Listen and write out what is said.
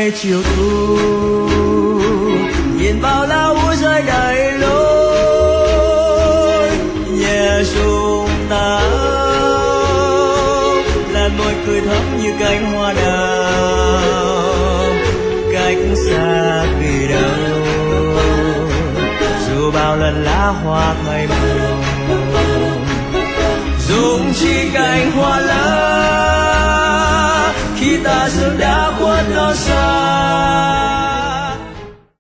ngày chiều thu, nhìn bao lá úa rơi đầy lối, nhẹ rung tóc, làn môi cười thắm như cánh hoa đào, cách xa vì đâu, dù bao lần lá hoa thay màu, dùng chỉ cành hoa lá khi ta sương đã khuất nó xa.